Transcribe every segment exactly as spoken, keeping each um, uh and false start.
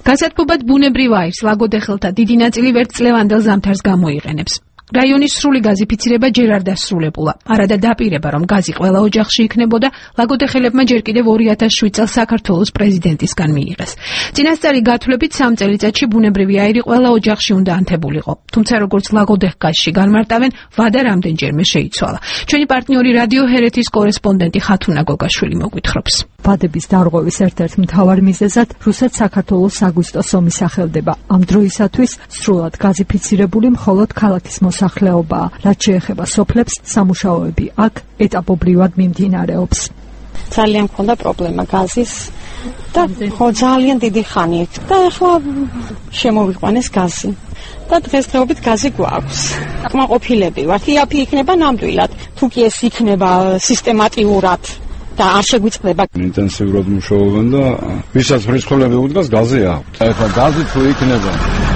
გასათბობად ბუნებრივ აირს ლაგოდეხელთა დიდი ნაწილი ვერცხლევანდელ ზამთარს გამოიყენებს. რაიონის სრული გაზიფიცირება ჯერ არ დასრულებულა. არადა დაპირება, რომ გაზი ყველა ოჯახში იქნებოდა, ლაგოდეხელებმა ჯერ კიდევ ორი ათას შვიდ წელს საქართველოს პრეზიდენტისგან მიიღეს. წინასწარი გათვლებით სამ წელიწადში ბუნებრივი აირი ყველა ოჯახში უნდა ანთებულიყო. თუმცა როგორც ლაგოდეხ-გაზში განმარტავენ, ვადა რამდენჯერმე შეიცვალა. ჩვენი პარტნიორი რადიო ჰერეთის კორესპონდენტი ხათუნა გოგაშვილი მოგვითხრობს. ვადების დარღვევის ერთ-ერთ მთავარ მიზეზად რუსეთ-საქართველოს საგვისტოს ომი სახელდება. ამ დროისათვის სრულად გაზიფიცირებული მხოლოდ ქალაქის მოსახლეობაა, რაც შეეხება სოფლებს, სამუშაოები აქ ეტაპობრივად მიმდინარეობს. ძალიან მქონდა პრობლემა გაზის და ხო ძალიან დიდი ხანი და ახლა შემოვიყვანეს გაზი და დღესდღეობით გაზი გვაქვს. კმაყოფილები ვართ, იაფი იქნება ნამდვილად, თუ კი ეს იქნება სისტემატიურად და არ შეგვიწყდება. ინტენსიურად მუშაობენ და ვისაც ფრესკოლები უდგას გაზი აქვს. ახლა გაზი თუ იქნება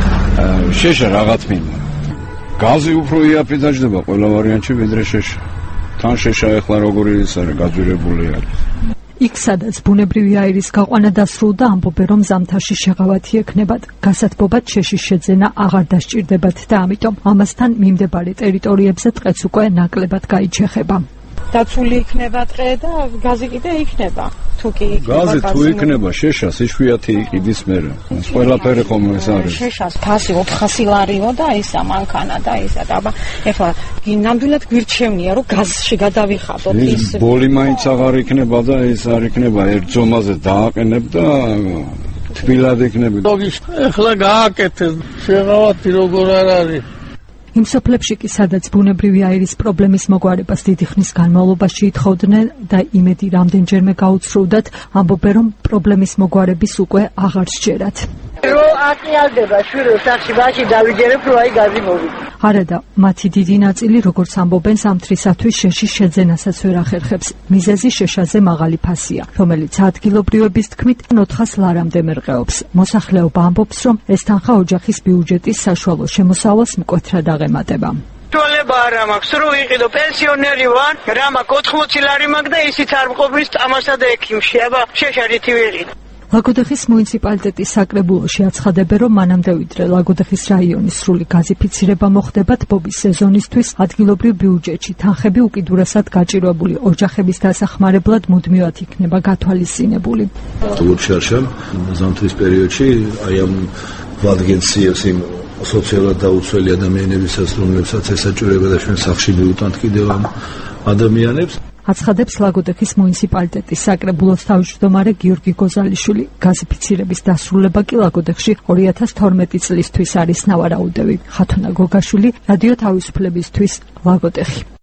შეშა რაღაც მინდა. გაზი უფრო იაფი დაждდება ყველა ვარიანტში ვიდრე შეშა. თან შეშა ახლა როგორი ის არის გაძვირებული არის. იქ სადაც ბუნებრივი აირის გაყვანა დასრულდა, ამბობენ რომ ზამთარში შეღავათი ექნებათ. გასათბობად შეშის შეძენა აღარ დასჭირდებათ და ამიტომ ამასთან მიმდებარე ტერიტორიებზე ტყეც უკვე ნაკლებად გაიჩეხება. დაცული იქნება ტყე და გაზი კიდე იქნება. თუ კი გაზი თუ იქნება შეშას იშვიათი იყიდის მერე. ეს ყველაფერი ხომ ეს არის. შეშას ფასი ოთხასი ლარიო და ისა მანქანა და ისა და ეხლა ნამდვილად გვირჩევნია რომ გაზში გადავიხადოთ ის ბოლი მაინც აღარ იქნება და ეს არ იქნება ერთ ზომაზე დააყენებ და თბილად იქნება. ეხლა გააკეთეს შეღავათი როგორ არ არის. იმ სოფლებში კი სადაც ბუნებრივი აირის პრობლემის მოგვარებას დიდი ხნის განმავლობაში ითხოვდნენ და იმედი რამდენჯერმე გაუცრუვდათ, ამბობენ რომ პრობლემის მოგვარების უკვე აღარ სჯერათ. რო აკიალდება შვილო სახში ბაში დავიჯერებ რო აი გაზი მოვიდა. არადა მათი დიდი ნაწილი როგორც ამბობენ ზამთრისათვის შეშის შეძენასაც ვერ ახერხებს. მიზეზი შეშაზე მაღალი ფასია, რომელიც ადგილობრივების თქმით ოთხას ლარამდე მერყეობს. მოსახლეობა ამბობს რომ ეს თანხა ოჯახის ბიუჯეტის საშუალო შემოსავალს მკვეთრად აღემატება. თვალება არა მაქვს, რო ვიყიდო პენსიონერი ვარ, რა მაქვს ოთხმოცი ლარი მაქვს და ისიც არ მყოფნის წამასა და ექიმში, აბა შეშარითი ვიყიდო. ლაგოდეხის მუნიციპალიტეტის საკრებულოში აცხადებენ, რომ მანამდე ვიდრე ლაგოდეხის რაიონის სრული გაზიფიცირება მოხდება, თბობის სეზონისთვის ადგილობრივ ბიუჯეტში თანხები უკიდურესად გაჭირვებული ოჯახების დასახმარებლად მუდმივად იქნება გათვალისწინებული. როგორც შარშან ზამთრის პერიოდში აი ამ ვადგენციებს იმ სოციალურად დაუცველი ადამიანებისაც, რომლებსაც ესაჭიროება და ჩვენ სახლში მივუტანთ კიდევ ამ ადამიანებს. აცხადებს ლაგოდეხის მუნიციპალიტეტის საკრებულოს თავმჯდომარე გიორგი გოზალიშვილი. გაზიფიცირების დასრულება კი ლაგოდეხში ორი ათას თორმეტი წლისთვის არის ნავარაუდევი. ხათუნა გოგაშვილი, რადიო თავისუფლებისთვის, ლაგოდეხი.